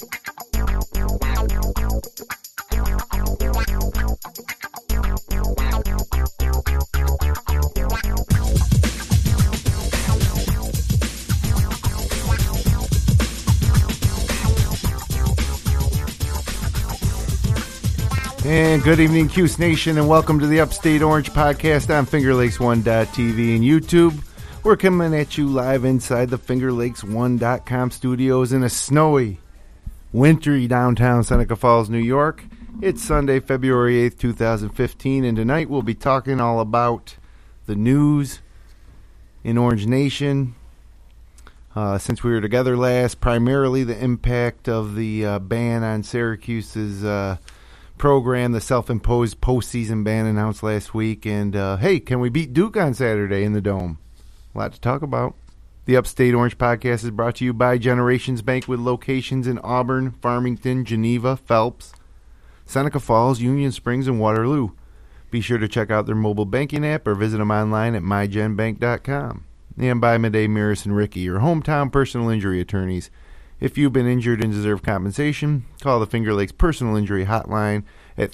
And good evening, Cuse Nation, and welcome to the Upstate Orange podcast on FingerLakes1.tv and YouTube. We're coming at you live inside the FingerLakes1.com studios in a snowy, wintry downtown Seneca Falls, New York. It's Sunday, February 8th, 2015, and tonight we'll be talking all about the news in Orange Nation. Since we were together last, primarily the impact of the ban on Syracuse's program, the self-imposed postseason ban announced last week, and hey, can we beat Duke on Saturday in the Dome? A lot to talk about. The Upstate Orange podcast is brought to you by Generations Bank with locations in Auburn, Farmington, Geneva, Phelps, Seneca Falls, Union Springs, and Waterloo. Be sure to check out their mobile banking app or visit them online at mygenbank.com. And by Midday Maris and Ricky, your hometown personal injury attorneys. If you've been injured and deserve compensation, call the Finger Lakes Personal Injury Hotline at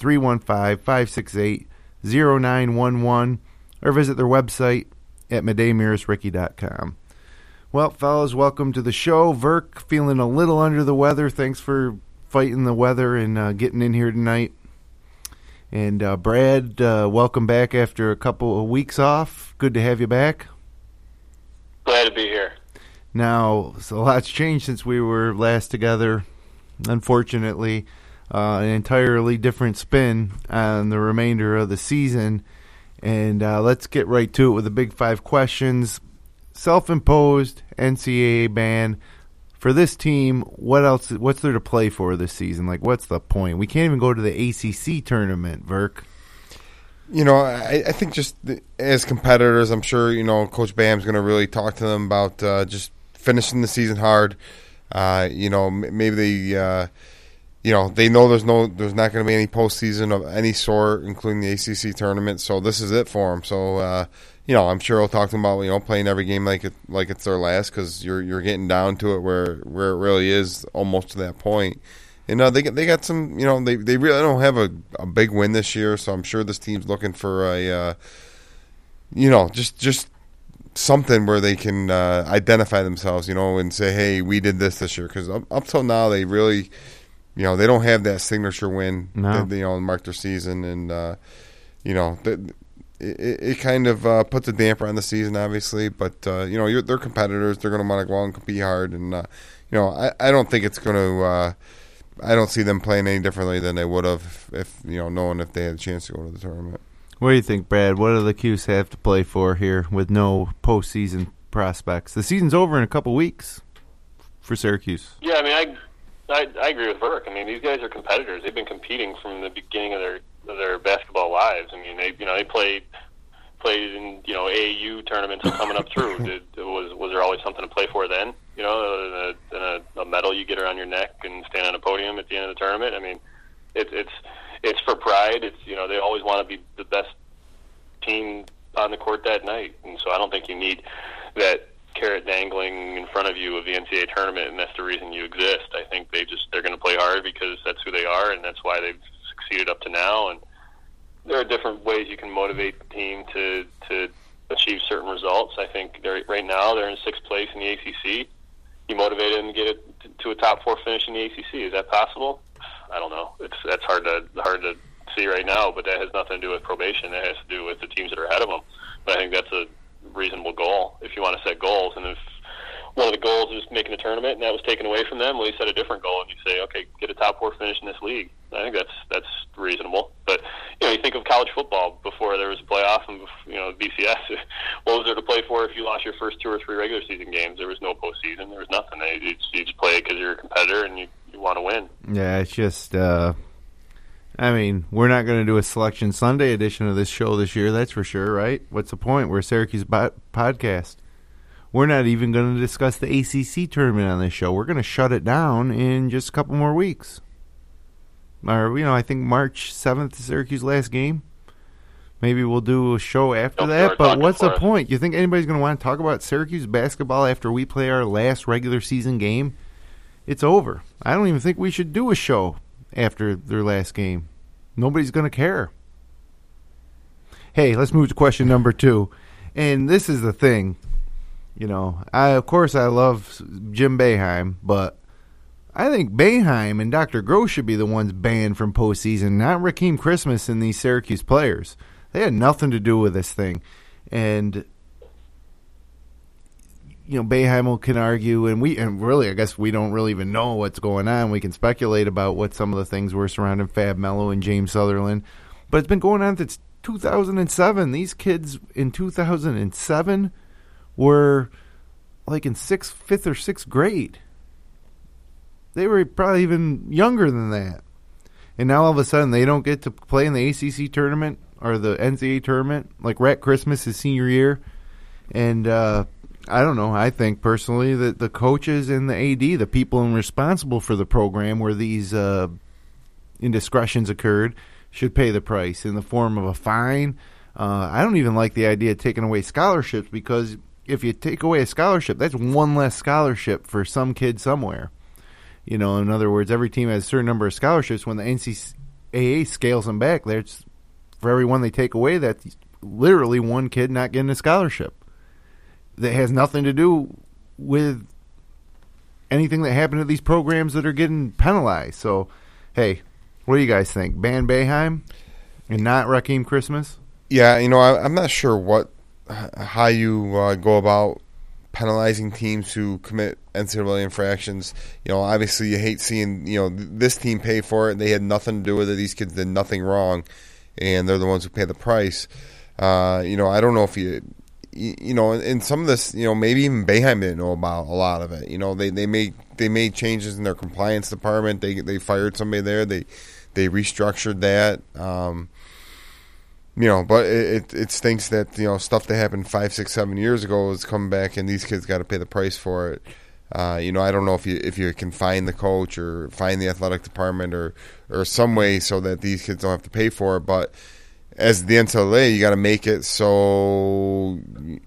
315-568-0911 or visit their website at middaymarisricky.com. Well, fellas, welcome to the show. Verk, feeling a little under the weather. Thanks for fighting the weather and getting in here tonight. And Brad, welcome back after a couple of weeks off. Good to have you back. Glad to be here. Now, so a lot's changed since we were last together, unfortunately. An entirely different spin on the remainder of the season. And let's get right to it with the big five questions. Self-imposed NCAA ban. For this team, what else? What's there to play for this season? Like, what's the point? We can't even go to the ACC tournament, Verk. You know, I think just as competitors, I'm sure, you know, Coach Bam's going to really talk to them about just finishing the season hard. You know, maybe they, you know, they know there's not going to be any postseason of any sort, including the ACC tournament. So this is it for them. So, you know, I'm sure he'll talk to them about, you know, playing every game like it's their last, because you're getting down to it where it really is almost to that point. And they got some, you know, they really don't have a big win this year, so I'm sure this team's looking for a, you know, just something where they can identify themselves, you know, and say, hey, we did this year. Because up till now, they really, you know, they don't have that signature win, that, you know, mark their season. And, you know, it kind of puts a damper on the season, obviously. But, you know, they're competitors. They're going to want to go out and compete hard. And, you know, I don't think it's going to I don't see them playing any differently than they would have if you know, knowing if they had a chance to go to the tournament. What do you think, Brad? What do the Cuse have to play for here with no postseason prospects? The season's over in a couple weeks for Syracuse. Yeah, I mean, I agree with Verk. I mean, these guys are competitors. They've been competing from the beginning of their basketball lives. I mean, they played in, you know, AAU tournaments coming up through. Was there always something to play for then? You know, other than a medal you get around your neck and stand on a podium at the end of the tournament. I mean, it's for pride. It's, you know, they always want to be the best team on the court that night, and so I don't think you need that carrot dangling in front of you of the NCAA tournament, and that's the reason you exist. I think they're going to play hard because that's who they are, and that's why they've succeeded up to now. And there are different ways you can motivate the team to achieve certain results. I think right now they're in sixth place in the ACC. You motivate them to get it to a top four finish in the ACC. Is that possible? I don't know. That's hard to see right now, but that has nothing to do with probation. That has to do with the teams that are ahead of them. But I think that's a reasonable goal if you want to set goals. And if one of the goals is making a tournament and that was taken away from them, well, you set a different goal and you say, okay, get a top four finish in this league. I think that's reasonable. But, you know, you think of college football before there was a playoff and, you know, BCS. What was there to play for if you lost your first 2 or 3 regular season games? There was no postseason. There was nothing. You just play it because you're a competitor and you want to win. Yeah, it's just, I mean, we're not going to do a Selection Sunday edition of this show this year, that's for sure, right? What's the point? We're a Syracuse podcast. We're not even going to discuss the ACC tournament on this show. We're going to shut it down in just a couple more weeks. Or, you know, I think March 7th is Syracuse's last game. Maybe we'll do a show after that, but what's the point? You think anybody's going to want to talk about Syracuse basketball after we play our last regular season game it's over. I don't even think we should do a show after their last game. Nobody's going to care. Hey, let's move to question number 2. And this is the thing. Of course I love Jim Boeheim, but I think Boeheim and Dr. Gross should be the ones banned from postseason, not Rakeem Christmas and these Syracuse players. They had nothing to do with this thing. And Boeheim can argue, and really, I guess we don't really even know what's going on. We can speculate about what some of the things were surrounding Fab Melo and James Sutherland, but it's been going on since 2007. These kids in 2007 were like in 5th or 6th grade. They were probably even younger than that, and now all of a sudden they don't get to play in the ACC tournament or the NCAA tournament like Rat Christmas his senior year, and I don't know. I think personally that the coaches and the AD, the people responsible for the program where these indiscretions occurred, should pay the price in the form of a fine. I don't even like the idea of taking away scholarships, because if you take away a scholarship, that's one less scholarship for some kid somewhere. In other words, every team has a certain number of scholarships. When the NCAA scales them back, there's for every one they take away, that's literally one kid not getting a scholarship. That has nothing to do with anything that happened to these programs that are getting penalized. So, hey, what do you guys think? Ban Boeheim and not Rakeem Christmas? Yeah, I'm not sure how you go about penalizing teams who commit NCAA infractions. Obviously you hate seeing, this team pay for it. They had nothing to do with it. These kids did nothing wrong, and they're the ones who pay the price. I don't know if in some of this, maybe even Boeheim didn't know about a lot of it. They made changes in their compliance department. They fired somebody there. They restructured that. But it stinks that stuff that happened 5, 6, 7 years ago is coming back, and these kids got to pay the price for it. I don't know if you can find the coach or find the athletic department or some way so that these kids don't have to pay for it, but as the NCAA, you got to make it so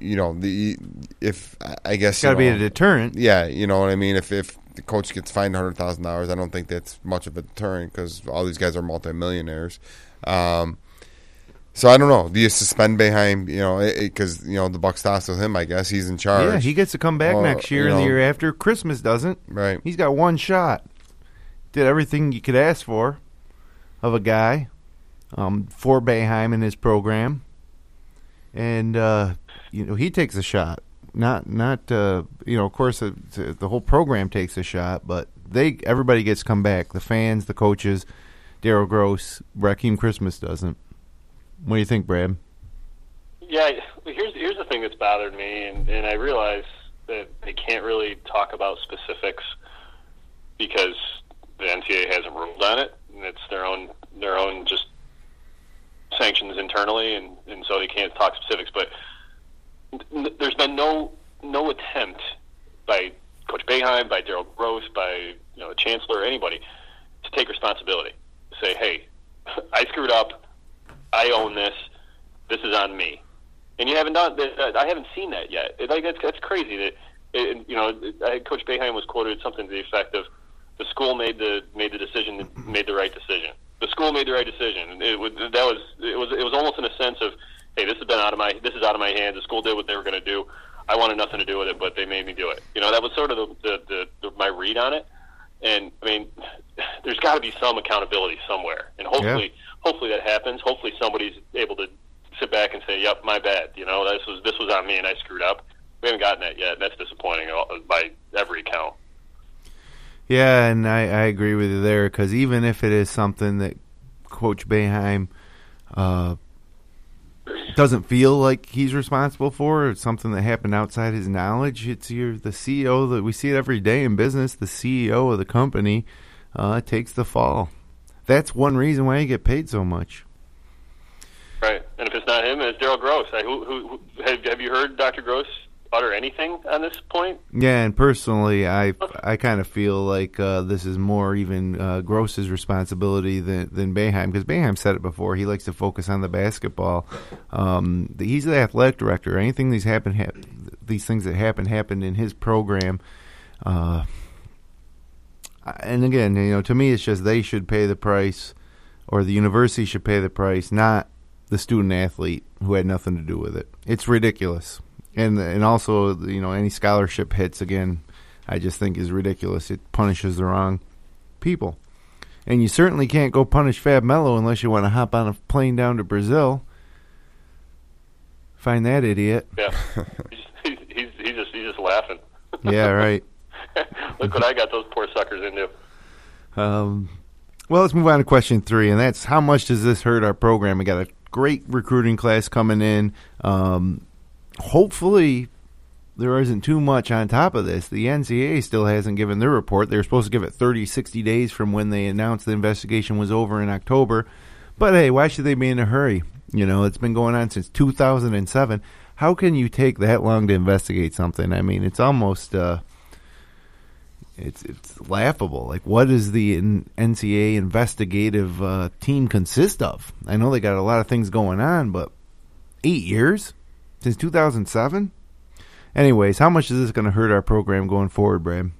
if I guess it's got to be a deterrent. Yeah, you know what I mean. If the coach gets fined $100,000, I don't think that's much of a deterrent because all these guys are multimillionaires. So I don't know. Do you suspend Boeheim? Because the buck stops with him. I guess he's in charge. Yeah, he gets to come back next year and the year after. Christmas doesn't. Right. He's got one shot. Did everything you could ask for of a guy. For Boeheim in his program, and he takes a shot. Not of course the whole program takes a shot, but everybody gets come back. The fans, the coaches, Darryl Gross, Rakeem Christmas doesn't. What do you think, Brad? Yeah, here's the thing that's bothered me, and I realize that they can't really talk about specifics because the NCAA hasn't ruled on it, and it's their own just sanctions internally, and so they can't talk specifics. But there's been no attempt by Coach Boeheim, by Darryl Gross, by the chancellor, or anybody to take responsibility. Say, hey, I screwed up. I own this. This is on me. And you haven't done that. I haven't seen that yet. That's crazy. Coach Boeheim was quoted something to the effect of, "The school made the decision, made the right decision." The school made the right decision. It was almost in a sense of, hey, this is out of my hands. The school did what they were going to do. I wanted nothing to do with it, but they made me do it. That was sort of my read on it. And I mean, there's got to be some accountability somewhere, and hopefully that happens. Hopefully somebody's able to sit back and say, "Yep, my bad. This was on me, and I screwed up." We haven't gotten that yet, and that's disappointing by every account. Yeah, and I agree with you there, because even if it is something that Coach Boeheim doesn't feel like he's responsible for, or something that happened outside his knowledge, the CEO, that we see it every day in business, the CEO of the company takes the fall. That's one reason why you get paid so much. Right, and if it's not him, it's Darryl Gross. Have you heard Dr. Gross utter anything on this point? Yeah, and personally, I kind of feel like this is more even Gross's responsibility than Boeheim, because Boeheim said it before. He likes to focus on the basketball. He's the athletic director. Anything these things that happened in his program. And again, to me, it's just they should pay the price, or the university should pay the price, not the student athlete who had nothing to do with it. It's ridiculous. And also, any scholarship hits, again, I just think is ridiculous. It punishes the wrong people. And you certainly can't go punish Fab Melo unless you want to hop on a plane down to Brazil. Find that idiot. Yeah, he's just laughing. Yeah, right. Look what I got those poor suckers into. Well, let's move on to question 3, and that's how much does this hurt our program? We got a great recruiting class coming in. Hopefully, there isn't too much on top of this. The NCAA still hasn't given their report. They were supposed to give it 30, 60 days from when they announced the investigation was over in October. But, hey, why should they be in a hurry? It's been going on since 2007. How can you take that long to investigate something? I mean, it's almost it's laughable. Like, what does the NCAA investigative team consist of? I know they got a lot of things going on, but 8 years? Since 2007? Anyways, how much is this going to hurt our program going forward, Brad?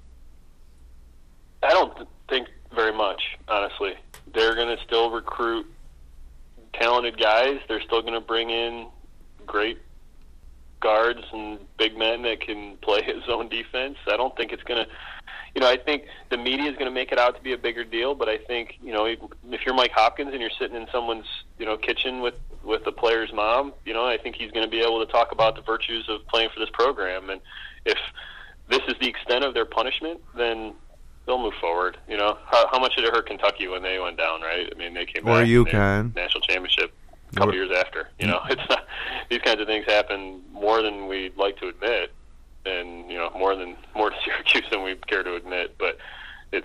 I don't think very much, honestly. They're going to still recruit talented guys. They're still going to bring in great guards and big men that can play his own defense. I don't think it's going to, I think the media is going to make it out to be a bigger deal, but I think, if you're Mike Hopkins and you're sitting in someone's, kitchen with the player's mom, I think he's going to be able to talk about the virtues of playing for this program. And if this is the extent of their punishment, then they'll move forward. How much did it hurt Kentucky when they went down, right? I mean, they came back or UConn national championship a couple years after. It's not, these kinds of things happen more than we'd like to admit, and more to Syracuse than we care to admit. But it's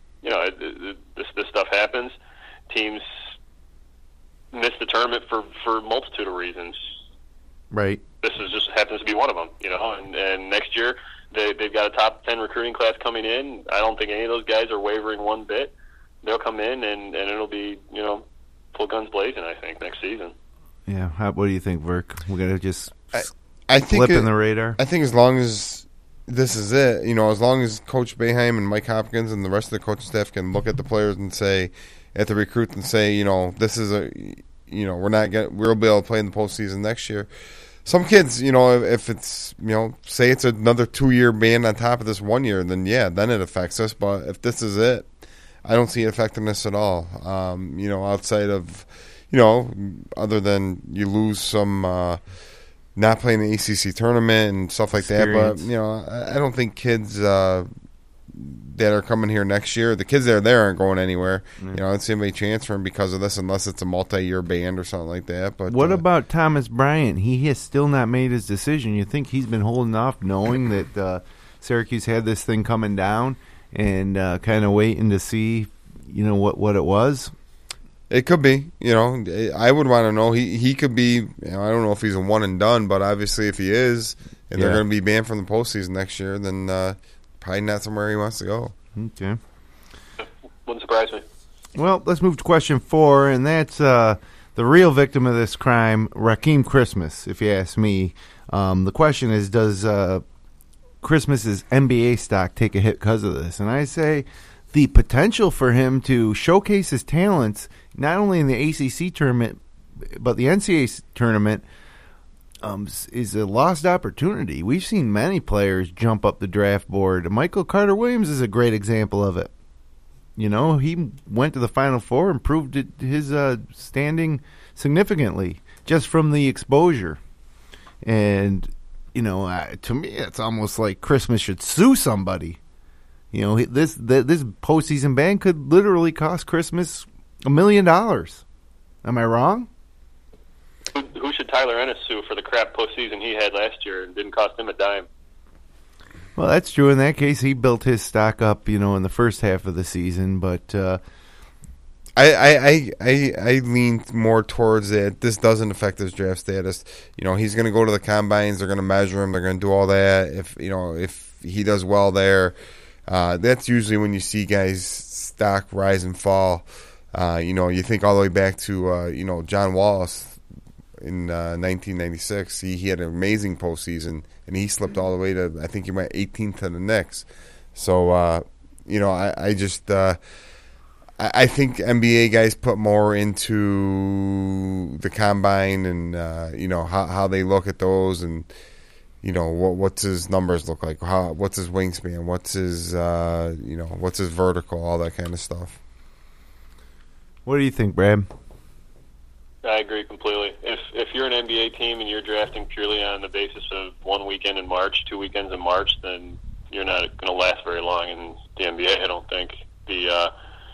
this stuff happens. Teams miss the tournament for a multitude of reasons. Right. This is just happens to be one of them. And next year they've got a top 10 recruiting class coming in. I don't think any of those guys are wavering one bit. They'll come in and it'll be full guns blazing, I think, next season. Yeah. What do you think, Verk? We're going to just I think flip in the radar? I think as long as this is it, as long as Coach Boeheim and Mike Hopkins and the rest of the coaching staff can look at the players and say, at the recruits and say, this is we'll be able to play in the postseason next year. Some kids, if it's, say it's another 2-year ban on top of this 1 year, then then it affects us. But if this is it, I don't see it affecting us at all. Outside of, other than you lose some not playing the ACC tournament and stuff like Experience. that. But, I don't think kids that are coming here next year, the kids that are there aren't going anywhere. I don't see anybody transferring because of this unless it's a multi-year ban or something like that. But what about Thomas Bryant? He has still not made his decision. You think he's been holding off knowing that Syracuse had this thing coming down and kind of waiting to see, what it was? It could be. I would want to know. He could be, I don't know if he's a one and done, but obviously if he is and they're going to be banned from the postseason next year, then probably not somewhere he wants to go. Okay. Wouldn't surprise me. Well, let's move to question 4, and that's the real victim of this crime, Rakeem Christmas, if you ask me. The question is, does Christmas's NBA stock take a hit because of this? And I say the potential for him to showcase his talents, not only in the ACC tournament, but the NCAA tournament, is a lost opportunity. We've seen many players jump up the draft board. Michael Carter-Williams is a great example of it. He went to the Final Four and proved his standing significantly just from the exposure. And, to me, it's almost like Christmas should sue somebody. This postseason ban could literally cost Christmas $1 million. Am I wrong? Who should Tyler Ennis sue for the crap postseason he had last year and didn't cost him a dime? Well, that's true. In that case, he built his stock up, in the first half of the season. But I lean more towards it. This doesn't affect his draft status. He's going to go to the combines. They're going to measure him. They're going to do all that. If he does well there, that's usually when you see guys' stock rise and fall. You think all the way back to John Wallace. In 1996, he had an amazing postseason, and he slipped all the way to, I think he went 18th to the Knicks. So, I just I think NBA guys put more into the combine and how they look at those, and what's his numbers look like, what's his wingspan, what's his what's his vertical, all that kind of stuff. What do you think, Brad? I agree completely. If you're an NBA team and you're drafting purely on the basis of one weekend in March, 2 weekends in March, then you're not going to last very long in the NBA. I don't think the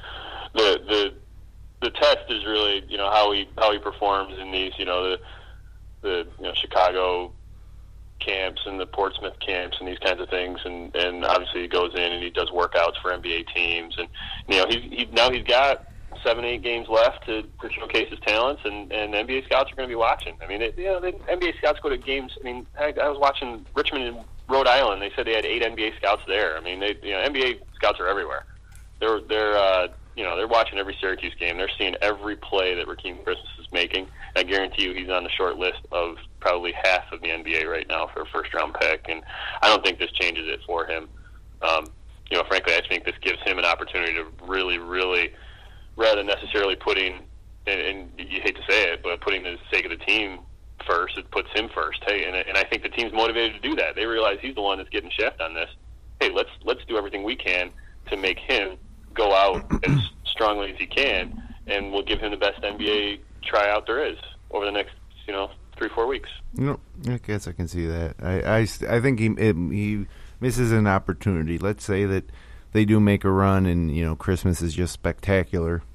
test is really how he performs in these the Chicago camps and the Portsmouth camps and these kinds of things, and obviously he goes in and he does workouts for NBA teams, and he's got 7-8 games left to showcase his talents, and NBA scouts are going to be watching. I mean, the NBA scouts go to games. I mean, I was watching Richmond and Rhode Island. They said they had 8 NBA scouts there. I mean, NBA scouts are everywhere. They're watching every Syracuse game. They're seeing every play that Rakeem Christmas is making. I guarantee you he's on the short list of probably half of the NBA right now for a first-round pick, and I don't think this changes it for him. Frankly, I think this gives him an opportunity to really, really, rather than necessarily putting, and you hate to say it, but putting the sake of the team first, it puts him first. Hey, and I think the team's motivated to do that. They realize he's the one that's getting shafted on this. Hey, let's do everything we can to make him go out as strongly as he can, and we'll give him the best NBA tryout there is over the next 3-4 weeks. I guess I can see that. I think he misses an opportunity. Let's say that they do make a run, and Christmas is just spectacular.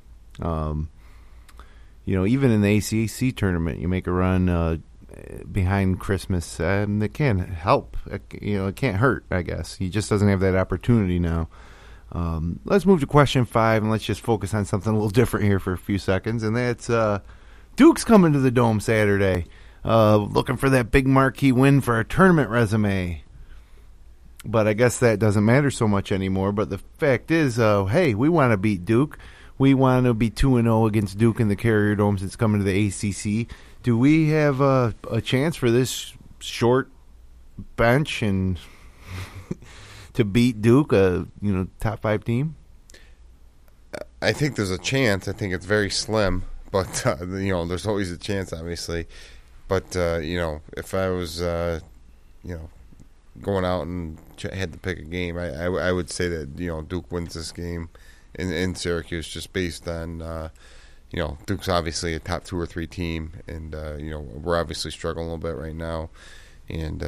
Even in the ACC tournament, you make a run behind Christmas, and it can help. It can't hurt. I guess he just doesn't have that opportunity now. Let's move to question 5, and let's just focus on something a little different here for a few seconds, and that's Duke's coming to the Dome Saturday, looking for that big marquee win for our tournament resume. But I guess that doesn't matter so much anymore. But the fact is, hey, we want to beat Duke. We want to be 2-0 against Duke in the Carrier Dome since coming to the ACC. Do we have a chance for this short bench and to beat Duke, a top 5 team? I think there's a chance. I think it's very slim, but there's always a chance, obviously. But if I was going out and had to pick a game, I would say that Duke wins this game in Syracuse, just based on Duke's obviously a top 2 or 3 team, and we're obviously struggling a little bit right now, and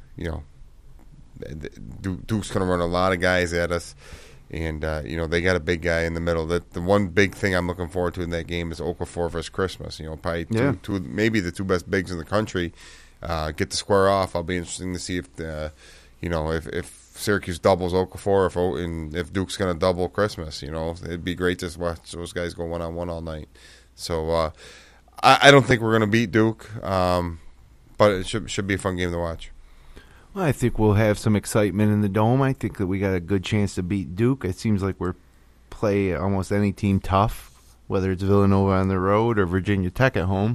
Duke's going to run a lot of guys at us, and they got a big guy in the middle. The one big thing I'm looking forward to in that game is Okafor versus Christmas. Probably two, maybe the 2 best bigs in the country get to square off. I'll be interested to see if if Syracuse doubles Okafor, if Duke's going to double Christmas. It'd be great to watch those guys go 1-on-1 all night. So I don't think we're going to beat Duke, but it should be a fun game to watch. Well, I think we'll have some excitement in the Dome. I think that we got a good chance to beat Duke. It seems like we're play almost any team tough, whether it's Villanova on the road or Virginia Tech at home.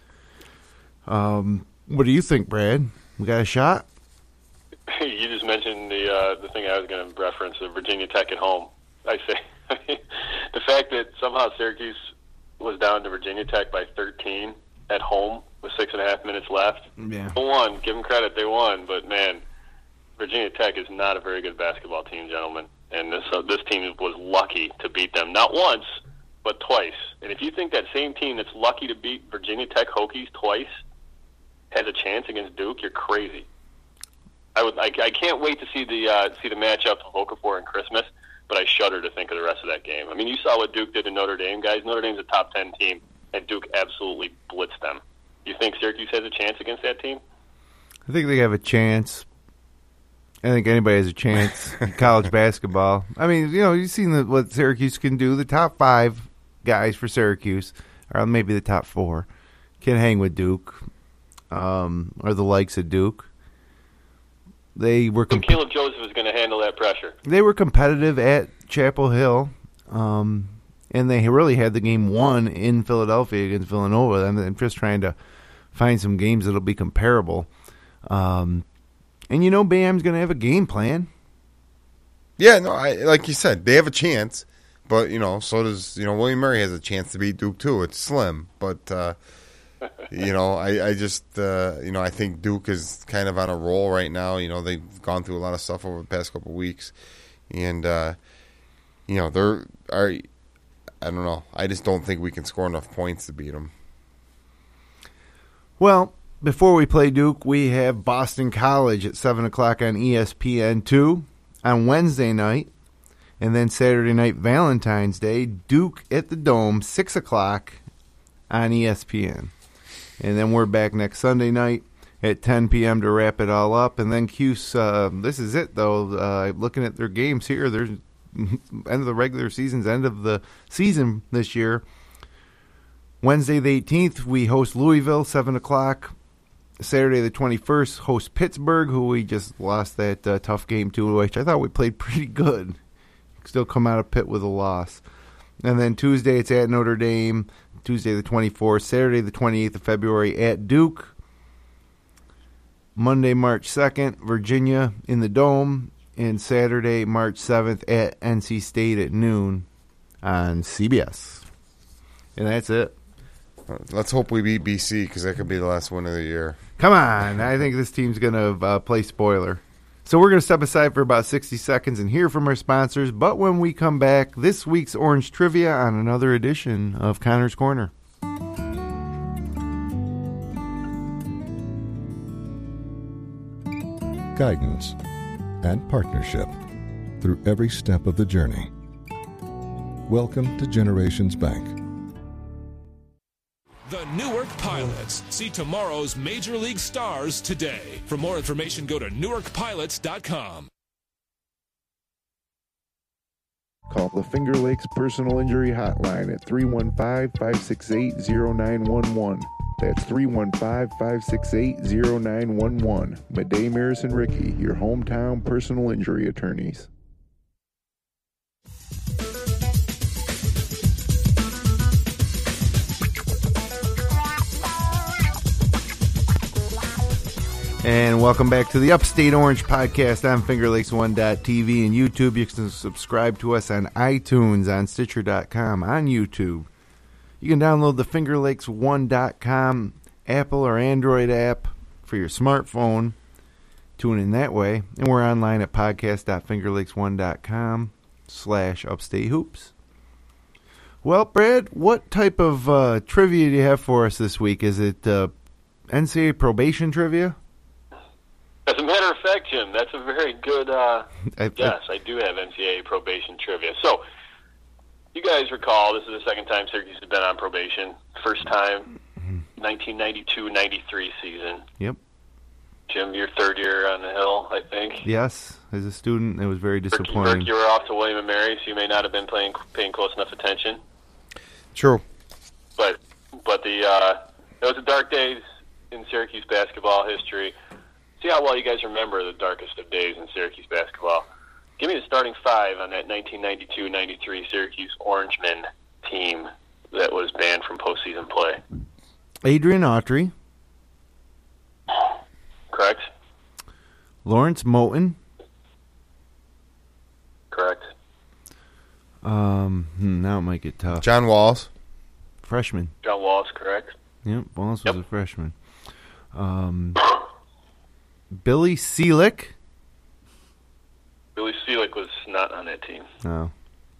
What do you think, Brad? We got a shot? You just mentioned the thing I was going to reference, the Virginia Tech at home. I say the fact that somehow Syracuse was down to Virginia Tech by 13 at home with 6.5 minutes left. Yeah. They won. Give them credit. They won. But, man, Virginia Tech is not a very good basketball team, gentlemen. And this team was lucky to beat them. Not once, but twice. And if you think that same team that's lucky to beat Virginia Tech Hokies twice has a chance against Duke, you're crazy. I can't wait to see the matchup of Okafor and Christmas, but I shudder to think of the rest of that game. I mean, you saw what Duke did to Notre Dame, guys. Notre Dame's a top 10 team, and Duke absolutely blitzed them. You think Syracuse has a chance against that team? I think they have a chance. I think anybody has a chance in college basketball. I mean, you've seen what Syracuse can do. The top 5 guys for Syracuse, or maybe the top 4, can hang with Duke, or the likes of Duke. They were. Caleb Joseph is going to handle that pressure. They were competitive at Chapel Hill, and they really had the game won in Philadelphia against Villanova. I'm just trying to find some games that'll be comparable. And Bam's going to have a game plan. Yeah, no, like you said, they have a chance, but so does William Murray has a chance to beat Duke too. It's slim, but I just I think Duke is kind of on a roll right now. They've gone through a lot of stuff over the past couple of weeks, and they're I don't know. I just don't think we can score enough points to beat them. Well, before we play Duke, we have Boston College at 7 o'clock on ESPN2 on Wednesday night. And then Saturday night, Valentine's Day, Duke at the Dome, 6 o'clock on ESPN. And then we're back next Sunday night at 10 p.m. to wrap it all up. And then Cuse, this is it, though. Looking at their games here, there's end of the regular season's end of the season this year. Wednesday the 18th, we host Louisville, 7 o'clock. Saturday the 21st, host Pittsburgh, who we just lost that tough game to, which I thought we played pretty good. Still come out of Pitt with a loss. And then Tuesday, it's at Notre Dame, Tuesday the 24th. Saturday the 28th of February at Duke. Monday, March 2nd, Virginia in the Dome. And Saturday, March 7th at NC State at noon on CBS. And that's it. Let's hope we beat BC because that could be the last win of the year. Come on. I think this team's going to play spoiler. So we're going to step aside for about 60 seconds and hear from our sponsors. But when we come back, this week's Orange Trivia on another edition of Connor's Corner. Guidance and partnership through every step of the journey. Welcome to Generations Bank. The Newark Pilots. See tomorrow's Major League stars today. For more information, go to newarkpilots.com. Call the Finger Lakes Personal Injury Hotline at 315-568-0911. That's 315-568-0911. Madej, Maris, and Ricky, your hometown personal injury attorneys. And welcome back to the Upstate Orange podcast on FingerLakes1.tv and YouTube. You can subscribe to us on iTunes, on Stitcher.com, on YouTube. You can download the FingerLakes1.com Apple or Android app for your smartphone. Tune in that way. And we're online at podcast.fingerlakes1.com/upstatehoops. Well, Brad, what type of trivia do you have for us this week? Is it NCAA probation trivia? As a matter of fact, Jim, that's a very good guess. I do have NCAA probation trivia. So, you guys recall, this is the second time Syracuse has been on probation. First time, 1992-93 season. Yep. Jim, your third year on the Hill, I think. Yes. As a student, it was very disappointing. Rick, you were off to William & Mary, so you may not have been paying close enough attention. True. But it was the dark days in Syracuse basketball history. See how well you guys remember the darkest of days in Syracuse basketball. Give me the starting five on that 1992-93 Syracuse Orangemen team that was banned from postseason play. Adrian Autry. Correct. Lawrence Moten. Correct. Now it might get tough. John Walls. Freshman. John Walls, correct. Yep, Walls was a freshman. Billy Seelick. Billy Seelick was not on that team. No.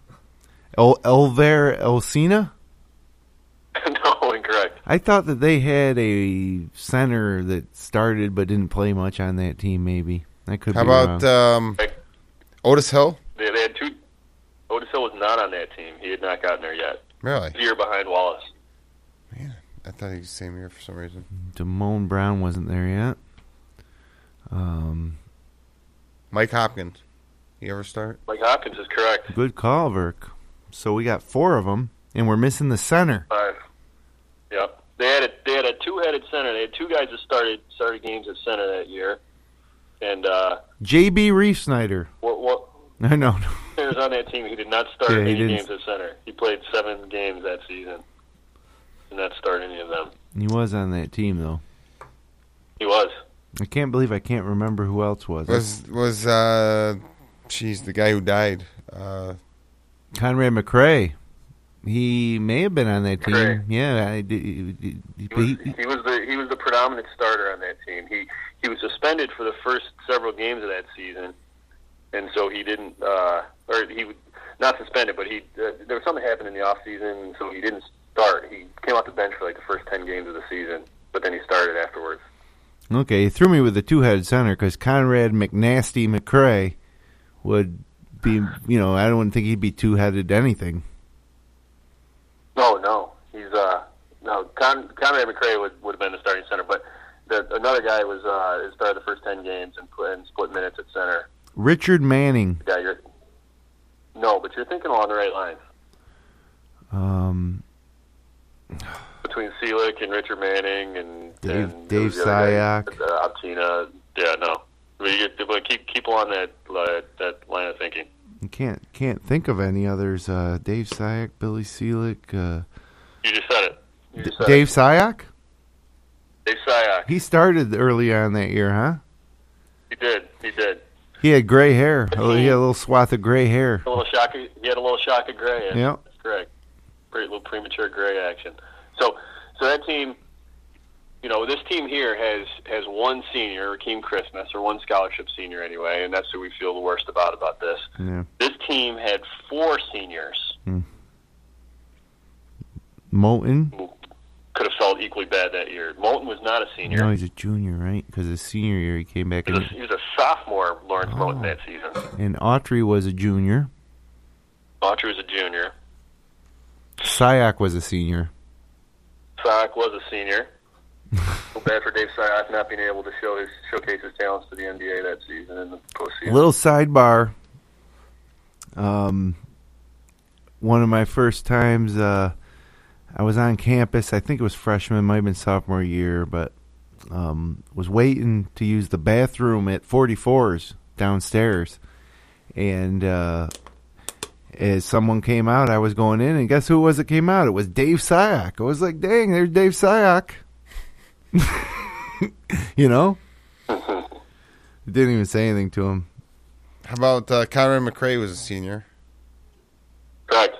Elver Elsina? No, incorrect. I thought that they had a center that started but didn't play much on that team, maybe. That could How be about Otis Hill? They had two. Otis Hill was not on that team. He had not gotten there yet. Really? A year behind Wallace. Man, I thought he was the same year for some reason. Damone Brown wasn't there yet. Mike Hopkins. You ever start? Mike Hopkins is correct. Good call, Verk. So we got four of them, and we're missing the center. Five. Yep. They had a two-headed center. They had two guys that started games at center that year. And J.B. Reef-Snyder. What No. He was on that team. He did not start any games at center. He played 7 games that season. Did not start any of them. He was on that team, though. He was. I can't believe I can't remember who else was. Was Jeez, the guy who died. Conrad McRae. He may have been on that team. McRae. Yeah, He was the predominant starter on that team. He was suspended for the first several games of that season, and so he didn't, or he was not suspended, but there was something happened in the off season, and so he didn't start. He came off the bench for like the first 10 games of the season, but then he started afterwards. Okay, he threw me with the two-headed center because Conrad McNasty McRae would be, I don't think he'd be two-headed to anything. No, he's Conrad McRae would have been the starting center, but another guy was started the first 10 games and split minutes at center. Richard Manning. Yeah, but you're thinking along the right lines. Between Seelick and Richard Manning and Dave Sayak, Optina. Yeah, no. But keep along that line of thinking. You can't think of any others. Dave Sayak, Billy Seelick. You just said it. Dave Sayak? Dave Sayak. He started early on that year, huh? He did. He had gray hair. He had a little swath of gray hair. He had a little shock of gray. Yeah, that's correct. Little premature gray action. So that team, this team here has one senior, Rakeem Christmas, or one scholarship senior anyway, and that's who we feel the worst about this. Yeah. This team had 4 seniors. Moulton? Who could have felt equally bad that year. Moulton was not a senior. No, he's a junior, right? Because his senior year he came back. He was a sophomore, Lawrence Moulton, that season. And Autry was a junior. Autry was a junior. Sayak was a senior. Sayak was a senior. So bad for Dave Sayak not being able to showcase his talents to the NBA that season in the postseason. Little sidebar. One of my first times, I was on campus. I think it was freshman, might have been sophomore year, but was waiting to use the bathroom at 44's downstairs, and as someone came out, I was going in, and guess who it was that came out? It was Dave Sayak. I was like, dang, there's Dave Sayak. Didn't even say anything to him. How about Conrad McRae was a senior? Correct.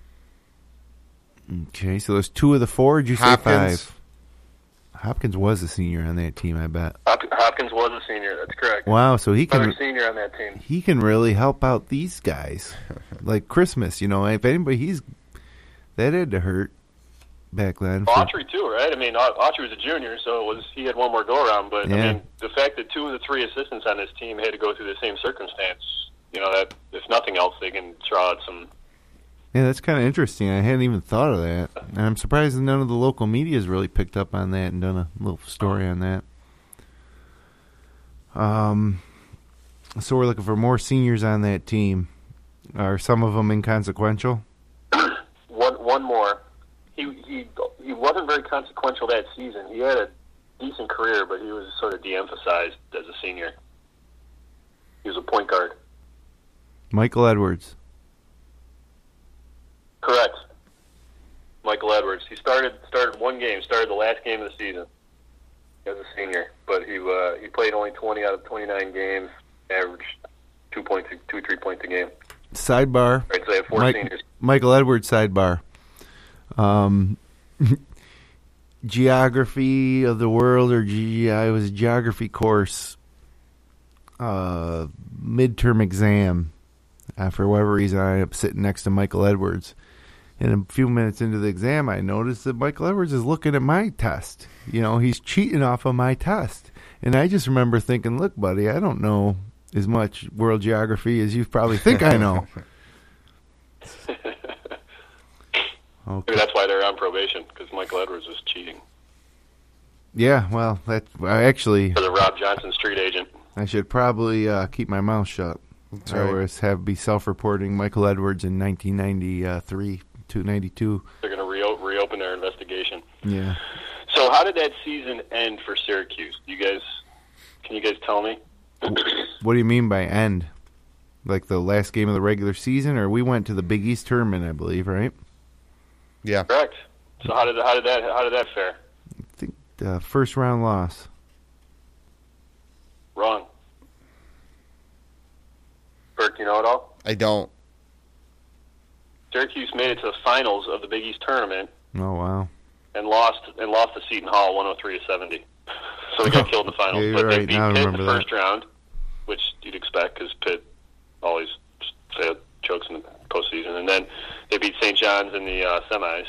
Okay, so there's 2 of the 4. Did you say Hopkins. 5? Hopkins was a senior on that team, I bet. Hopkins was a senior. That's correct. Wow, so he Another can senior on that team. he can really help out these guys, like Christmas. If anybody, that had to hurt back then. Autry too, right? I mean, Autry was a junior, so he had one more go around. But Yeah. I mean, the fact that 2 of the 3 assistants on this team had to go through the same circumstance, that if nothing else, they can draw out some. Yeah, that's kind of interesting. I hadn't even thought of that, and I'm surprised that none of the local media has really picked up on that and done a little story on that. So we're looking for more seniors on that team. Are some of them inconsequential? One more. He wasn't very consequential that season. He had a decent career, but he was sort of de-emphasized as a senior. He was a point guard. Michael Edwards. Correct. Michael Edwards. He started one game, started the last game of the season as a senior, but he played only 20 out of 29 games, averaged 2 points, 3 points a game. Sidebar. Right, so they have 4 seniors. Michael Edwards sidebar. Geography of the world, or GGI, was a geography course midterm exam. For whatever reason, I ended up sitting next to Michael Edwards. And a few minutes into the exam, I noticed that Michael Edwards is looking at my test. He's cheating off of my test. And I just remember thinking, look, buddy, I don't know as much world geography as you probably think I know. Okay. Maybe that's why they're on probation, because Michael Edwards was cheating. Yeah, well, actually, For the Rob Johnson street agent. I should probably keep my mouth shut. That's Or right. be self-reporting Michael Edwards in 1993 to 92. They're going to reopen their investigation. Yeah. So how did that season end for Syracuse? Can you guys tell me? What do you mean by end? Like the last game of the regular season, or we went to the Big East tournament, I believe, right? Yeah. Correct. So how did that fare? I think first round loss. Wrong. Burke, you know it all? I don't. Syracuse made it to the finals of the Big East tournament Oh, wow. and lost to Seton Hall 103-70. So they got killed in the finals. Yeah, but you're they right. beat Now I Pitt in the remember first round, which you'd expect because Pitt always chokes in the postseason. And then they beat St. John's in the semis.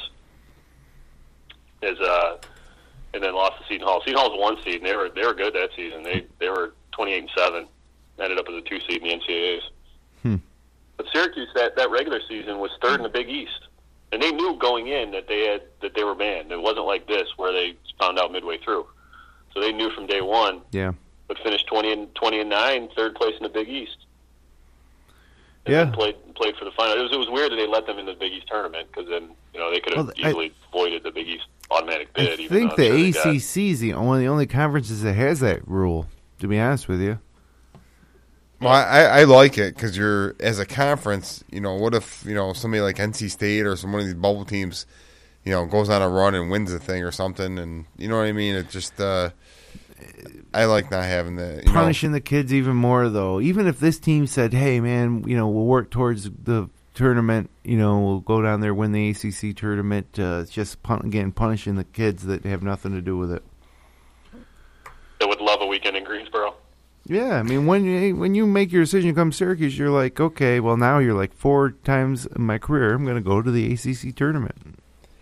And then lost to Seton Hall. Seton Hall's 1 seed, and they were good that season. They were 28-7, ended up as a 2 seed in the NCAAs. But Syracuse that regular season was 3rd in the Big East, and they knew going in that they were banned. It wasn't like this where they found out midway through. So they knew from day one. Yeah. But finished 20-9, 3rd place in the Big East. And Yeah. then played for the final. It was weird that they let them in the Big East tournament because then they could have easily avoided the Big East automatic bid. I think the ACC is the only conferences that has that rule, to be honest with you. Well, I like it because you're, as a conference, what if, somebody like NC State or some one of these bubble teams, goes on a run and wins the thing or something, and you know what I mean? It just, I like not having the punishing the kids even more, though. Even if this team said, "Hey, man, we'll work towards the tournament. We'll go down there, win the ACC tournament." It's just again punishing the kids that have nothing to do with it. That would love a weekend in Greensboro. Yeah, I mean, when you make your decision to come to Syracuse, you're like, okay, well, now you're like 4 times in my career, I'm going to go to the ACC tournament.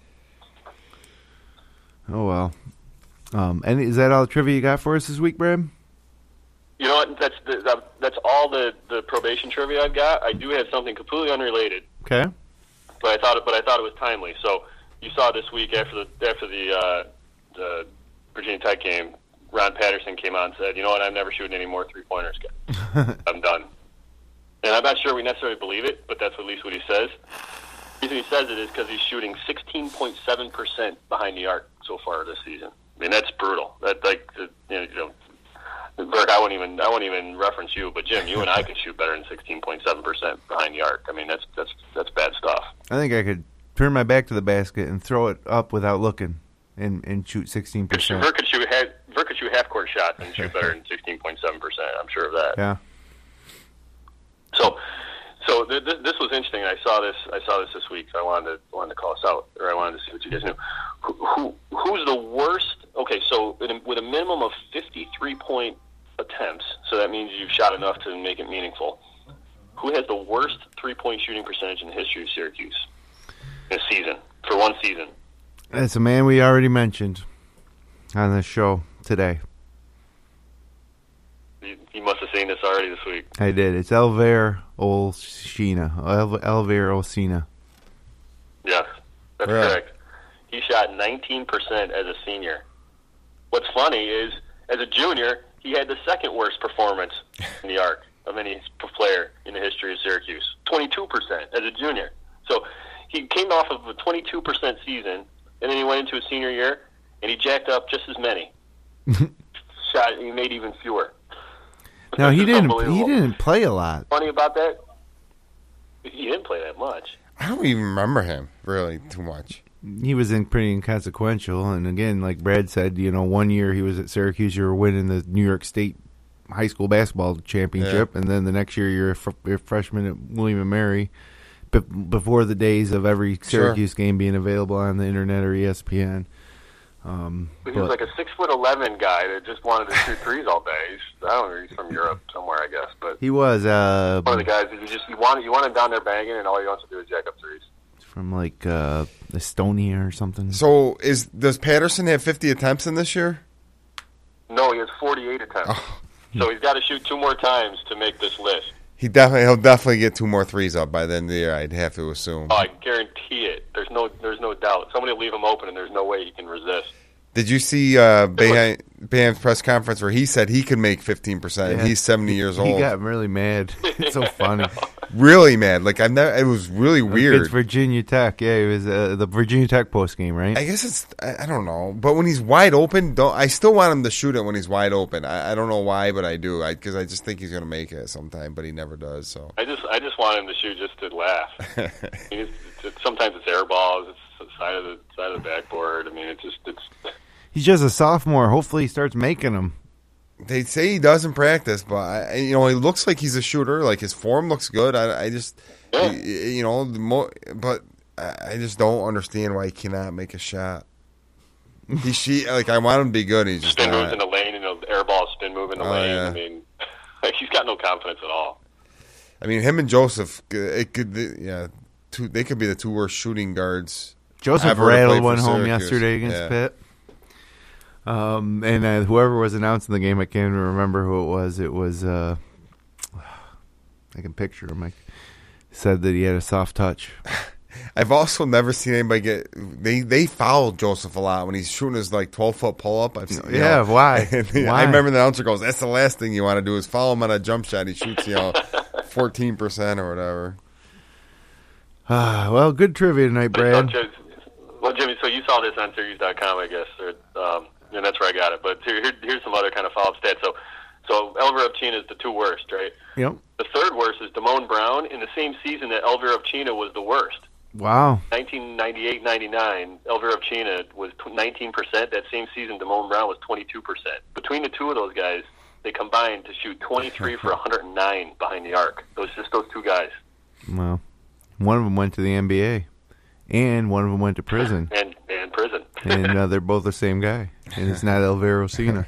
Oh, well. And is that all the trivia you got for us this week, Brad? You know what? That's all the probation trivia I've got. I do have something completely unrelated. Okay. But I thought it was timely. So you saw this week after the Virginia Tech game, Ron Patterson came out and said, "You know what? I'm never shooting any more 3-pointers. I'm done." And I'm not sure we necessarily believe it, but that's at least what he says. The reason he says it is because he's shooting 16.7% behind the arc so far this season. I mean, that's brutal. That Burke, I wouldn't even reference you, but Jim, you and I could shoot better than 16.7% behind the arc. I mean, that's bad stuff. I think I could turn my back to the basket and throw it up without looking and shoot 16%. Burke could shoot half-court shots and shoot better than 16.7%. I'm sure of that. Yeah. So this was interesting. I saw this week. So I wanted to call us out, or I wanted to see what you guys knew. Who's the worst? Okay, so with a minimum of 53-point attempts, so that means you've shot enough to make it meaningful. Who has the worst 3-point shooting percentage in the history of Syracuse in a season, for one season? It's a man we already mentioned on the show today. You must have seen this already this week. I did. It's Elver Olsina. Elver Olsina. Yes, that's correct. He shot 19% as a senior. What's funny is, as a junior, he had the second worst performance in the arc of any player in the history of Syracuse. 22% as a junior. So he came off of a 22% season, and then he went into his senior year, and he jacked up just as many. He made even fewer. No, he didn't play a lot. Funny about that, he didn't play that much. I don't even remember him really too much. He was pretty inconsequential, and again, like Brad said, 1 year he was at Syracuse, you were winning the New York State high school basketball championship, and then the next year you're a freshman at William & Mary, before the days of every Syracuse game being available on the internet or ESPN. But he was like a 6'11" guy that just wanted to shoot threes all day. I don't know, he's from Europe somewhere, I guess. But he was one of the guys you want him down there banging, and all he wants to do is jack up threes. From like Estonia or something. So does Patterson have 50 attempts in this year? No, he has 48 attempts. Oh. So he's got to shoot 2 more times to make this list. He'll definitely get 2 more threes up by the end of the year, I'd have to assume. Oh, I guarantee it. There's no doubt. Somebody will leave him open, and there's no way he can resist. Did you see Boeheim's press conference where he said he could make 15%? Yeah. He's 70 years old. He got really mad. It's so funny. Really mad. Like it was really weird. It's Virginia Tech. Yeah, it was the Virginia Tech post game, right? I guess I don't know. But when he's wide open, I still want him to shoot it when he's wide open. I don't know why, but I do. Because I just think he's going to make it sometime, but he never does. So I just want him to shoot just to laugh. Sometimes it's air balls. It's the side of the backboard. I mean, it's he's just a sophomore. Hopefully, he starts making them. They say he does in practice, but he looks like he's a shooter. Like his form looks good. I just, but I just don't understand why he cannot make a shot. I want him to be good. He's just spin moves in the lane, air ball spin move in the lane. Yeah. I mean, he's got no confidence at all. I mean, him and Joseph, they could be the two worst shooting guards. Joseph ever to rattled play one for home Syracuse. yesterday against Yeah. Pitt. And whoever was announcing the game, I can't even remember who it was. It was, I can picture him. Said that he had a soft touch. I've also never seen anybody they foul Joseph a lot when he's shooting his 12-foot pull up. I've seen, Why? I remember the announcer goes, "That's the last thing you want to do is foul him on a jump shot. He shoots 14% or whatever." Well, good trivia tonight, Brad. Well, Jimmy, so you saw this on Syracuse.com, I guess, and that's where I got it. But here's some other kind of follow-up stats. So Elver Upchina is the two worst, right? Yep. The third worst is Damone Brown in the same season that Elver Upchina was the worst. Wow. 1998-99, Elver Upchina was 19%. That same season, Damone Brown was 22%. Between the two of those guys, they combined to shoot 23 for 109 behind the arc. Those two guys. Well, one of them went to the NBA, and one of them went to prison. And prison. And they're both the same guy, and it's not Elvira Osina.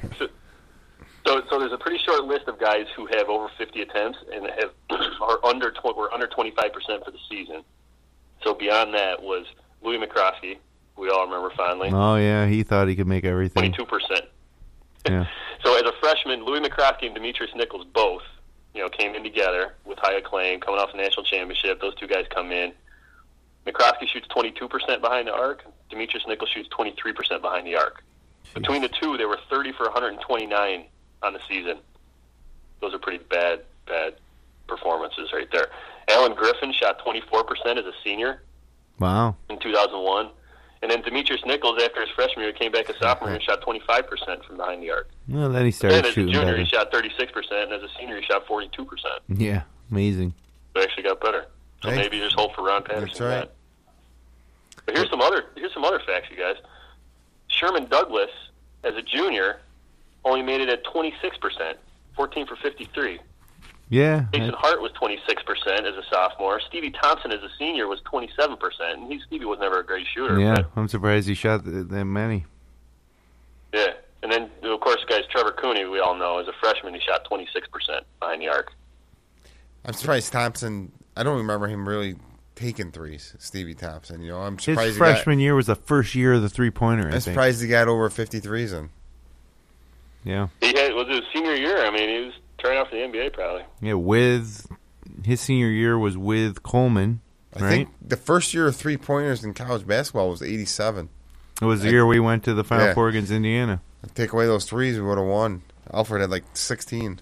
So there's a pretty short list of guys who have over 50 attempts and were under 25% for the season. So beyond that was Louis McCroskey, we all remember fondly. Oh, yeah, he thought he could make everything. 22%. Yeah. So as a freshman, Louis McCroskey and Demetrius Nichols both, came in together with high acclaim, coming off the national championship. Those two guys come in. McCroskey shoots 22% behind the arc. Demetrius Nichols shoots 23% behind the arc. Between the two, they were 30 for 129 on the season. Those are pretty bad performances right there. Alan Griffin shot 24% as a senior. Wow. In 2001. And then Demetrius Nichols, after his freshman year, came back as sophomore year and shot 25% from behind the arc. Well, then he started Then as a shooting junior, better. he shot 36%, and as a senior, he shot 42%. Yeah, amazing. It actually got better. So Hey. maybe there's hope for Ron Patterson. That's right. for that. But here's some other facts, you guys. Sherman Douglas, as a junior, only made it at 26%, 14 for 53. Yeah. Jason Hart was 26% as a sophomore. Stevie Thompson, as a senior, was 27%. And Stevie was never a great shooter. Yeah, But, I'm surprised he shot that many. yeah. And then, of course, guys, Trevor Cooney, we all know, as a freshman, he shot 26% behind the arc. I'm surprised Thompson. I don't remember him really taking threes. Stevie Thompson. I'm surprised. His freshman year was the first year of the three-pointer, I I'm think. surprised he got over 50 threes in. Yeah. Was his senior year. I mean, he was trying out for the NBA probably. Yeah, with his senior year was with Coleman, I right? think the first year of three-pointers in college basketball was 87. It was the year we went to the Final Yeah. Four against Indiana. Take away those threes, we would have won. Alfred had 16.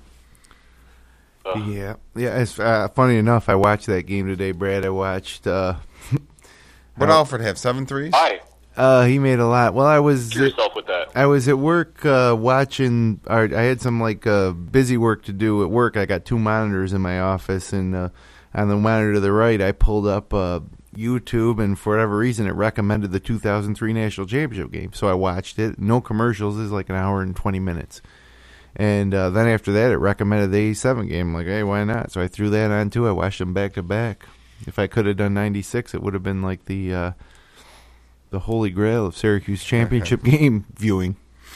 Yeah. Yeah, it's funny enough, I watched that game today, Brad. I watched What Alfred have? 7 threes? Hi. He made a lot. Well, I was Do yourself with that. I was at work watching. I had some busy work to do at work. I got 2 monitors in my office, and on the monitor to the right, I pulled up YouTube, and for whatever reason, it recommended the 2003 National Championship game. So I watched it. No commercials. It was like an hour and 20 minutes. And then after that, it recommended the 87 game. I'm like, hey, why not? So I threw that on too. I watched them back to back. If I could have done 96, it would have been like the holy grail of Syracuse championship game viewing.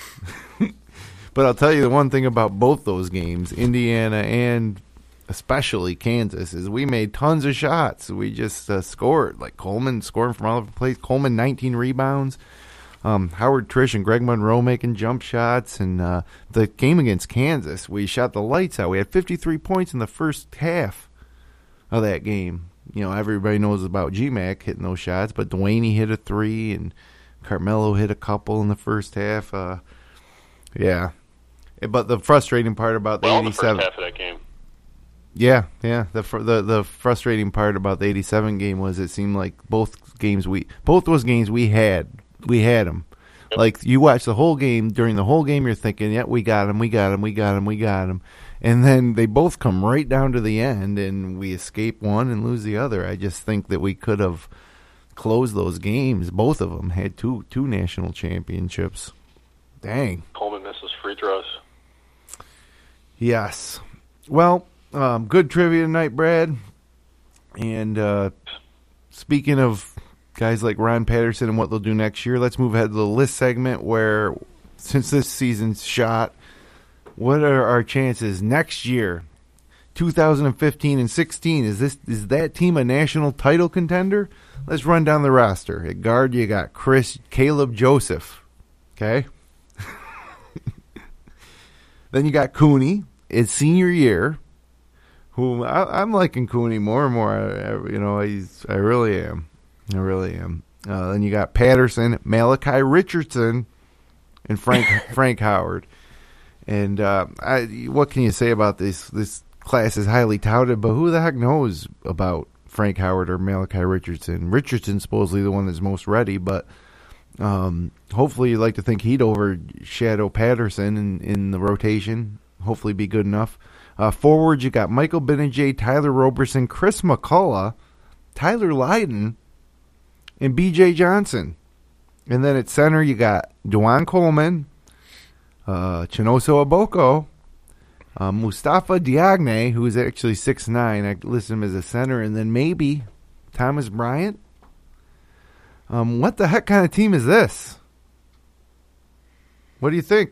But I'll tell you the one thing about both those games, Indiana and especially Kansas, is we made tons of shots. We just scored. Like Coleman scoring from all over the place. Coleman, 19 rebounds. Howard Trish and Greg Monroe making jump shots. And the game against Kansas, we shot the lights out. We had 53 points in the first half of that game. Everybody knows about GMAC hitting those shots, but Dewaney hit a 3 and Carmelo hit a couple in the first half. Yeah. But the frustrating part about the 87... the first half of that game. Yeah. The frustrating part about the 87 game was it seemed like both those games we had them. Yep. Like you watch the whole game, during the whole game you're thinking, yeah, we got him. And then they both come right down to the end and we escape one and lose the other. I just think that we could have closed those games. Both of them had two national championships. Dang. Coleman misses free throws. Yes. Well, good trivia tonight, Brad. And speaking of guys like Ron Patterson and what they'll do next year, let's move ahead to the list segment where, since this season's shot, what are our chances next year, 2015 and 16? Is that team a national title contender? Let's run down the roster. At guard, you got Caleb Joseph. Okay. Then you got Cooney. It's senior year. Who I'm liking Cooney more and more. I really am. Then you got Patterson, Malachi Richardson, and Frank Howard. And what can you say about this? This class is highly touted, but who the heck knows about Frank Howard or Malachi Richardson? Richardson's supposedly the one that's most ready, but hopefully you'd like to think he'd overshadow Patterson in the rotation. Hopefully be good enough. Forward, you got Michael Benajay, Tyler Roberson, Chris McCullough, Tyler Lydon, and B.J. Johnson. And then at center, you got Dewan Coleman, Chinoso Aboko, Mustafa Diagne, who is actually 6'9". I list him as a center. And then maybe Thomas Bryant. What the heck kind of team is this? What do you think?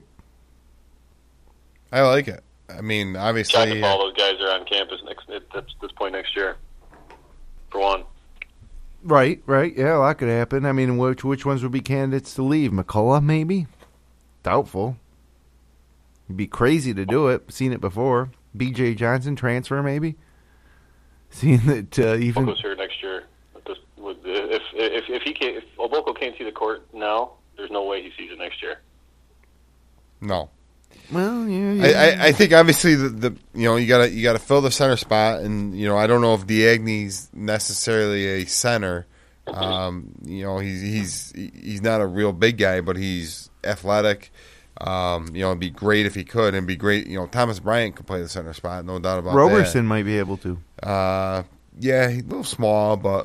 I like it. I mean, obviously, if all those guys are on campus at this point next year, for one. Right. Yeah, a lot could happen. I mean, which ones would be candidates to leave? McCullough, maybe? Doubtful. It'd be crazy to do it. Seen it before. B.J. Johnson transfer, maybe? Seeing that even... Oboko's here next year. If Oboko can't see the court now, there's no way he sees it next year. No. Well, yeah. I think obviously you gotta fill the center spot, and I don't know if Diagne's necessarily a center. He's not a real big guy, but he's athletic. It'd be great if he could, and it'd be great. Thomas Bryant could play the center spot, no doubt about Roberson might be able to. Yeah, he's a little small, but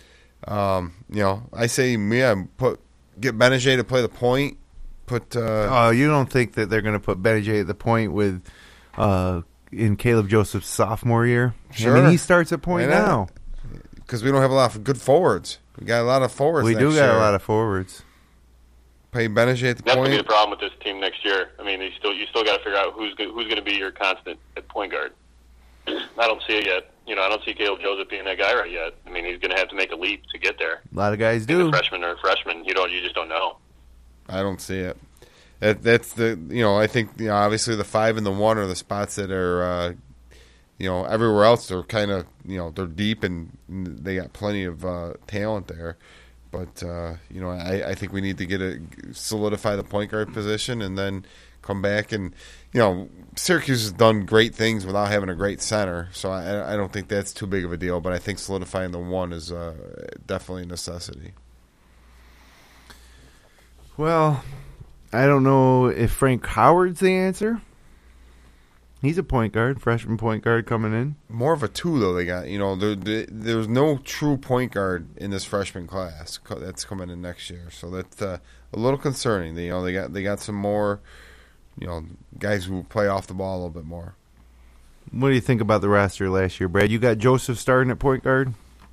I say get Benajay to play the point. You don't think that they're going to put Benajay at the point with in Caleb Joseph's sophomore year? Sure. I mean, he starts at point now. Because we don't have a lot of good forwards. We got a lot of forwards. We do got a lot of forwards. Play Benajay at the point. That's going to be the problem with this team next year. I mean, you still got to figure out who's going to be your constant at point guard. I don't see it yet. I don't see Caleb Joseph being that guy right yet. I mean, he's going to have to make a leap to get there. A lot of guys do. Freshman or freshman, you just don't know. I don't see it. That's the I think obviously the 5 and the 1 are the spots that are everywhere else they're kind of they're deep and they got plenty of talent there, but I think we need to solidify the point guard position and then come back and Syracuse has done great things without having a great center, so I don't think that's too big of a deal, but I think solidifying the 1 is definitely a necessity. Well, I don't know if Frank Howard's the answer. He's a point guard, freshman point guard coming in. More of a 2, though, they got. There's no true point guard in this freshman class that's coming in next year. So that's a little concerning. They got some more, guys who play off the ball a little bit more. What do you think about the roster last year, Brad? You got Joseph starting at point guard?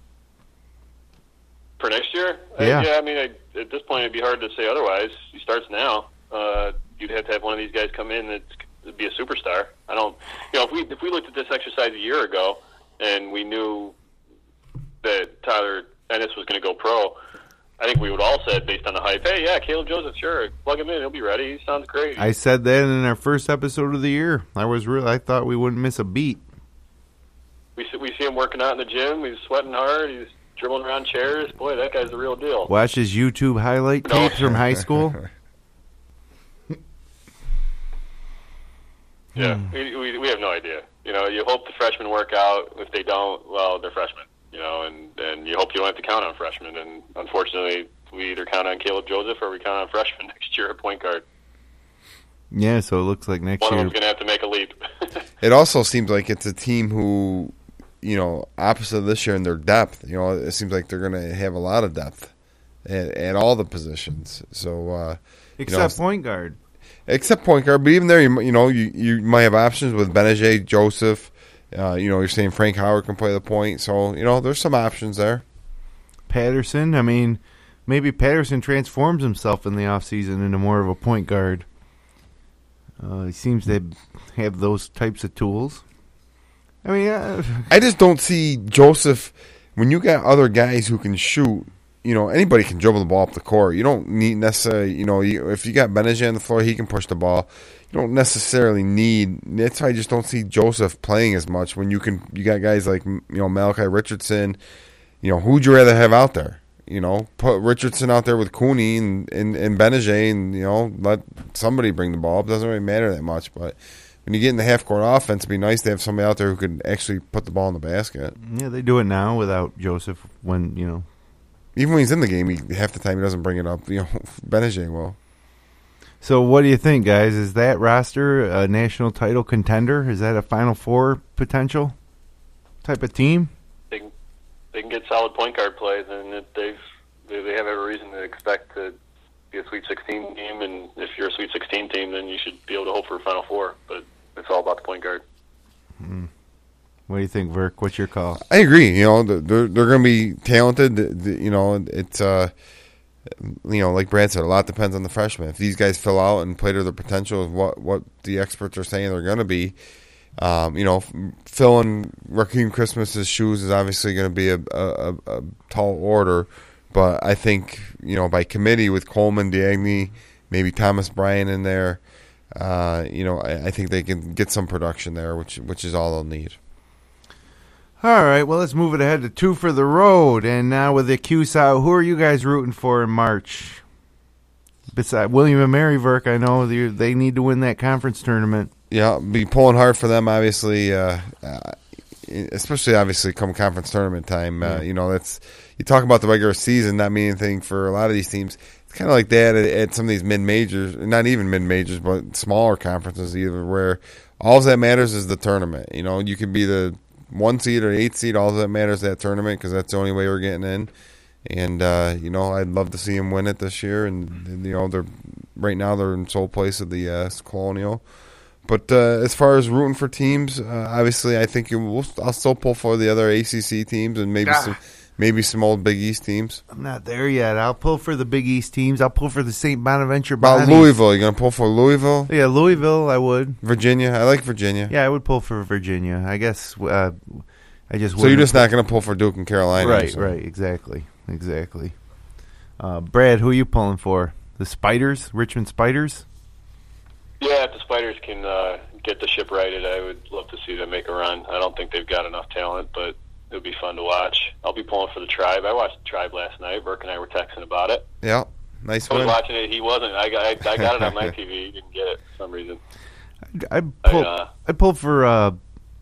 For next year? Yeah. I mean, at this point, it'd be hard to say otherwise. He starts now. You'd have to have one of these guys come in that'd be a superstar. I don't, if we looked at this exercise a year ago and we knew that Tyler Ennis was going to go pro, I think we would all said, based on the hype, hey, yeah, Caleb Joseph, sure, plug him in, he'll be ready. He sounds great. I said that in our first episode of the year. I thought we wouldn't miss a beat. We see him working out in the gym. He's sweating hard. He's dribbling around chairs. Boy, that guy's the real deal. Watch his YouTube highlight tapes from high school. Yeah, we have no idea. You hope the freshmen work out. If they don't, well, they're freshmen. And you hope you don't have to count on freshmen. And unfortunately, we either count on Caleb Joseph or we count on freshmen next year at point guard. Yeah, so it looks like next year one of them's going to have to make a leap. It also seems like it's a team who, opposite of this year in their depth. It seems like they're going to have a lot of depth at all the positions. So except point guard. except point guard. But even there, you might have options with Benajay, Joseph. You're saying Frank Howard can play the point. So, there's some options there. Patterson, I mean, maybe Patterson transforms himself in the offseason into more of a point guard. He seems to have those types of tools. I mean, I just don't see Joseph when you got other guys who can shoot. Anybody can dribble the ball up the court. You don't need necessarily, if you got Benajay on the floor, he can push the ball. You don't necessarily need. That's why I just don't see Joseph playing as much when you got guys like Malachi Richardson. Who'd you rather have out there? Put Richardson out there with Cooney and Benajay, and let somebody bring the ball up. It doesn't really matter that much, but when you get in the half court offense, it'd be nice to have somebody out there who could actually put the ball in the basket. Yeah, they do it now without Joseph. Even when he's in the game, half the time he doesn't bring it up. Benajay will. So what do you think, guys? Is that roster a national title contender? Is that a Final Four potential type of team? They can get solid point guard plays, and they have every reason to expect to be a Sweet 16 team. And if you're a Sweet 16 team, then you should be able to hope for a Final Four. But it's all about the point guard. What do you think, Verk? What's your call? I agree. They're going to be talented. It's like Brad said, a lot depends on the freshmen. If these guys fill out and play to their potential of what the experts are saying they're going to be, filling Raheem Christmas's shoes is obviously going to be a tall order. But I think by committee with Coleman, Diagne, maybe Thomas Bryant in there, I think they can get some production there, which is all they'll need. All right, well, let's move it ahead to two for the road. And now with the Cuse out, who are you guys rooting for in March? Besides William and Mary, Verk, I know they need to win that conference tournament. Yeah, be pulling hard for them, obviously, especially obviously come conference tournament time. That's you talk about the regular season not meaning anything for a lot of these teams. It's kind of like that at some of these mid-majors, not even mid-majors, but smaller conferences either, where all that matters is the tournament. You can be the 1 seed or 8 seed, all that matters is that tournament because that's the only way we're getting in. And, I'd love to see them win it this year. And they're right now they're in sole place of the Colonial. But as far as rooting for teams, obviously I think I'll still pull for the other ACC teams and maybe some old Big East teams. I'm not there yet. I'll pull for the Big East teams. I'll pull for the St. Bonaventure About Bonnies. Louisville. You going to pull for Louisville? Yeah, Louisville, I would. Virginia. I like Virginia. Yeah, I would pull for Virginia. I guess I just So you're just not going to pull for Duke and Carolina? Right, exactly. Brad, who are you pulling for? The Spiders? Richmond Spiders? Yeah, if the Spiders can get the ship righted, I would love to see them make a run. I don't think they've got enough talent, but it would be fun to watch. I'll be pulling for the Tribe. I watched the Tribe last night. Burke and I were texting about it. Yeah, nice I was win. watching it. He wasn't. I got it on my TV. He didn't get it for some reason. I'd pull for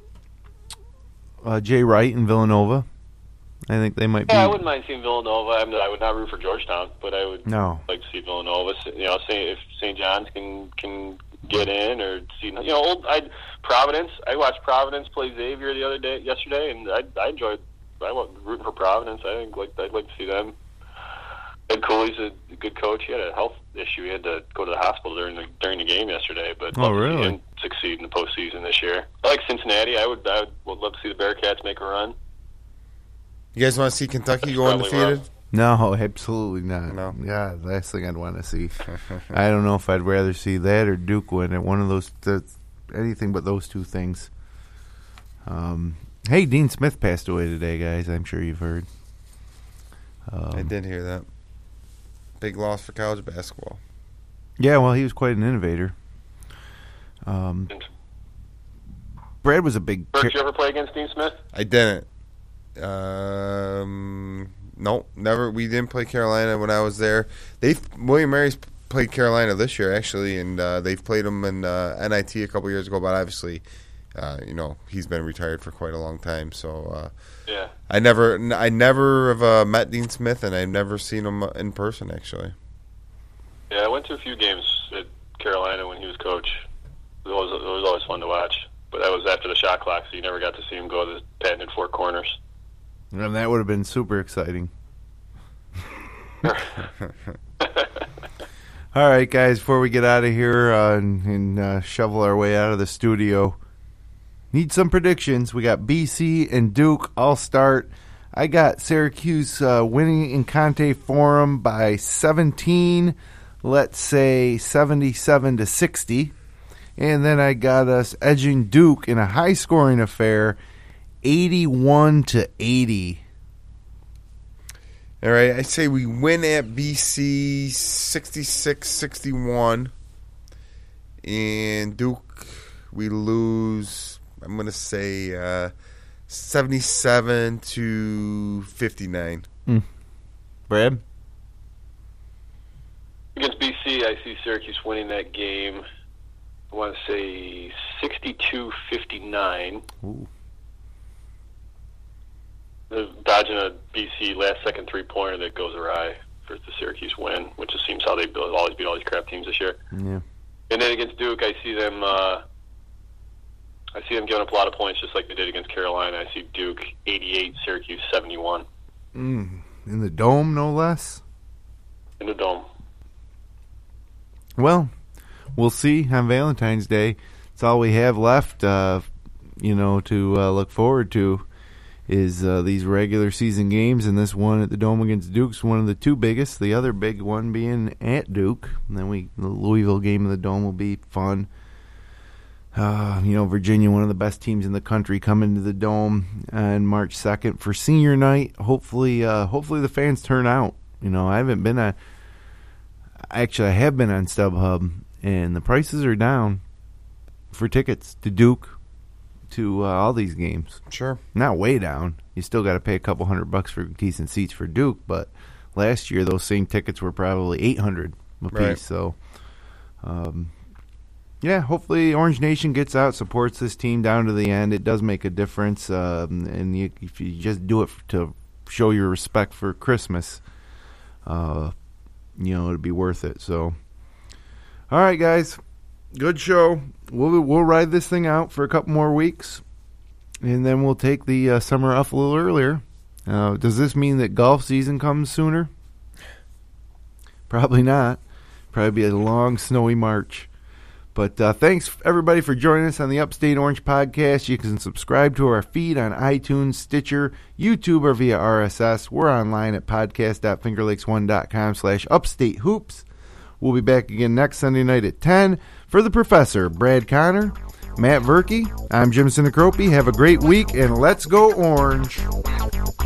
Jay Wright in Villanova. I think they might be. Yeah, I wouldn't mind seeing Villanova. I would not root for Georgetown, but I would like to see Villanova. If St. John's can get in, or see Providence. I watched Providence play Xavier yesterday, and I enjoyed. I was rooting for Providence. I think I'd like to see them. Ed Cooley's a good coach. He had a health issue. He had to go to the hospital during the game yesterday. But love to see him succeed in the postseason this year. I like Cincinnati. I would love to see the Bearcats make a run. You guys want to see Kentucky go undefeated? No, absolutely not. No. Yeah, last thing I'd want to see. I don't know if I'd rather see that or Duke win at one of those. Anything but those two things. Hey, Dean Smith passed away today, guys. I'm sure you've heard. I did hear that. Big loss for college basketball. Yeah, well, he was quite an innovator. Brad was a big... Did you ever play against Dean Smith? I didn't. No, never. We didn't play Carolina when I was there. William Mary's played Carolina this year, actually, and they've played them in NIT a couple years ago, but obviously... he's been retired for quite a long time. So, yeah, I never have met Dean Smith, and I've never seen him in person. Actually, yeah, I went to a few games at Carolina when he was coach. It was always fun to watch. But that was after the shot clock, so you never got to see him go to the patented four corners. And that would have been super exciting. All right, guys, before we get out of here and shovel our way out of the studio, need some predictions. We got BC and Duke. I'll start. I got Syracuse winning in Conte Forum by 17, let's say 77-60. And then I got us edging Duke in a high-scoring affair, 81-80. All right, I say we win at BC 66-61. And Duke, we lose, I'm going to say 77-59. Brad? Against BC, I see Syracuse winning that game. I want to say 62-59. Ooh. Dodging a BC last-second three-pointer that goes awry for the Syracuse win, which just seems how they always beat all these crap teams this year. Yeah. And then against Duke, I see them giving up a lot of points, just like they did against Carolina. I see Duke 88, Syracuse 71. In the Dome, no less? In the Dome. Well, we'll see on Valentine's Day. It's all we have left, to look forward to is these regular season games, and this one at the Dome against Duke's one of the two biggest. The other big one being at Duke. And then the Louisville game of the Dome will be fun. Virginia, one of the best teams in the country, coming to the Dome on March 2nd for senior night. Hopefully the fans turn out. I have been on StubHub, and the prices are down for tickets to Duke, to all these games. Sure. Not way down. You still got to pay a couple $100 for decent seats for Duke, but last year those same tickets were probably $800 a piece. Right. So, hopefully Orange Nation gets out, supports this team down to the end. It does make a difference, and if you just do it to show your respect for Christmas, it'll be worth it. So, all right, guys. Good show. We'll ride this thing out for a couple more weeks, and then we'll take the summer off a little earlier. Does this mean that golf season comes sooner? Probably not. Probably be a long, snowy March. But thanks, everybody, for joining us on the Upstate Orange podcast. You can subscribe to our feed on iTunes, Stitcher, YouTube, or via RSS. We're online at podcast.fingerlakes1.com/upstatehoops. We'll be back again next Sunday night at 10. For the professor, Brad Connor, Matt Verkey, I'm Jim Sinacropi. Have a great week, and let's go Orange.